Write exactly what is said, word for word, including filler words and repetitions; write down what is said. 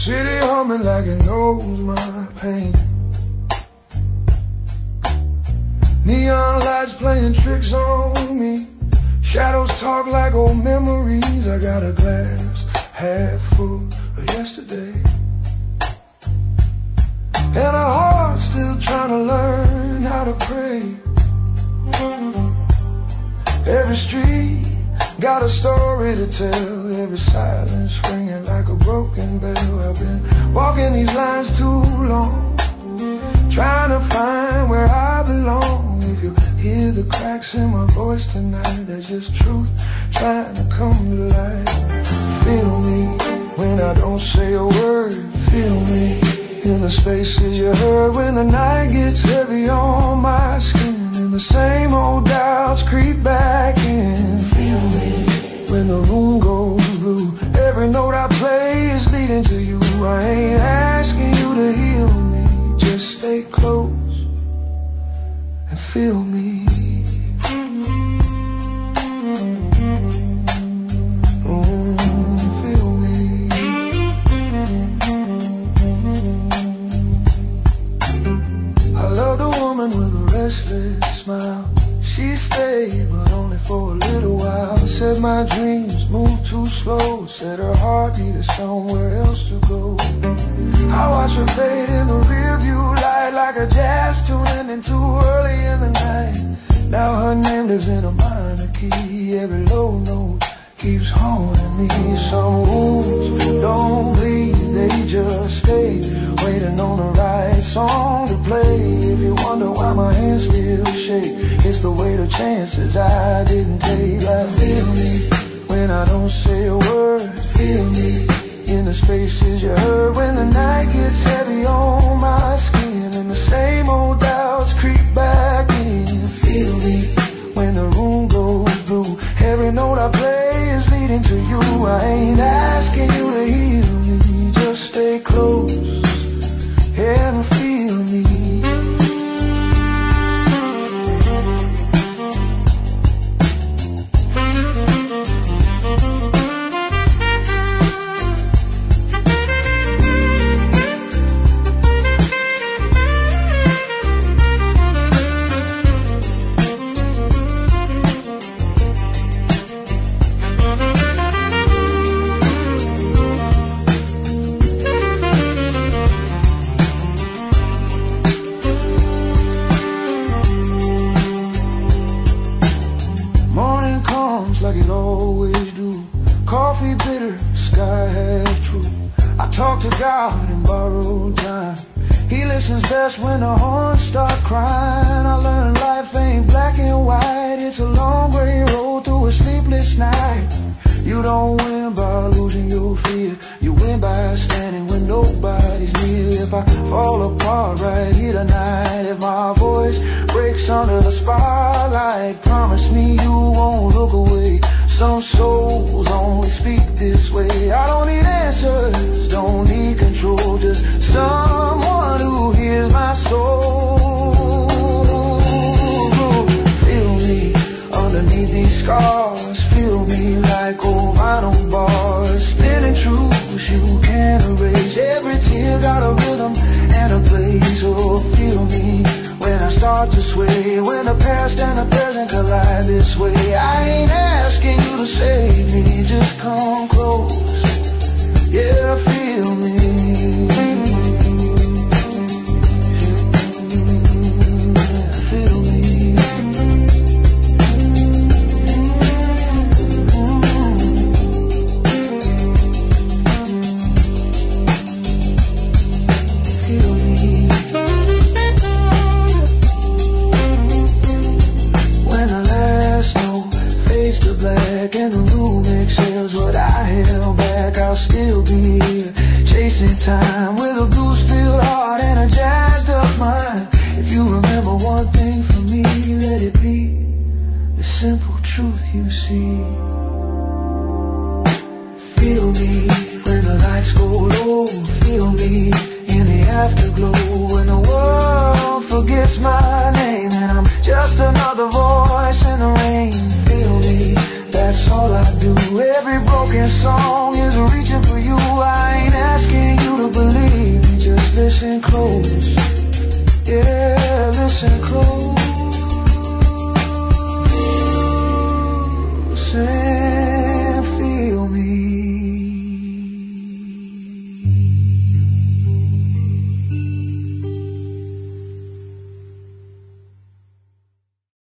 city humming like it knows my pain. Neon lights playing tricks on me. Shadows talk like old memories. I got a glass half full of yesterday, and a heart still trying to learn how to pray. Every street got a story to tell, every silence ringing like a broken bell. I've been walking these lines too long, trying to find where I belong. If you hear the cracks in my voice tonight, that's just truth trying to come to light. Feel me when I don't say a word. Feel me in the spaces you heard when the night gets heavy on my skin, and the same old doubts creep back in. Feel me when the room goes blue. Every note I play is leading to you. I ain't asking you to heal me, just stay close and feel me. Smile. She stayed, but only for a little while. Said my dreams move too slow. Said her heart needed somewhere else to go. I watch her fade in the rearview light like a jazz tune ending too early in the night. Now her name lives in a minor key. Every low note keeps haunting me. Some wounds don't bleed, they just stay, waiting on the right song to play. If you wonder why my hands still shake, it's the weight of chances I didn't take. Like feel me when I don't say a word. Feel me in the spaces you heard when the night gets heavy on my skin, and the same old doubts creep back in. Feel me when the room goes blue. Every note I play is leading to you. I ain't asking you to heal me, just stay close and feel me. Like it always do. Coffee bitter, sky half true. I talk to God in borrowed time. He listens best when the horns start crying. I learned life ain't black and white. It's a long gray road through a sleepless night. You don't win by losing your fear. You win by standing when nobody's near. If I fall apart right here tonight, if my voice breaks under the spotlight, promise me you won't look away. Some souls only speak this way. I don't need answers, don't need control, just someone who hears my soul. Feel me underneath these scars. Feel me like old vinyl bars, spinning truths you can't erase. Every tear got a rhythm and a place. Oh, feel me when I start to sway, when the past and the present collide this way. I ain't asking you to save me, just come close. Yeah, feel me. And the room exhales what I held back. I'll still be here, chasing time with a blues-filled heart and a jazzed-up mind. If you remember one thing from me, let it be the simple truth you see. Feel me when the lights go low. Feel me in the afterglow when the world forgets my name and I'm just another voice in the rain. Feel me, that's all I do. Every broken song is reaching for you. I ain't asking you to listen close. Yeah, listen close.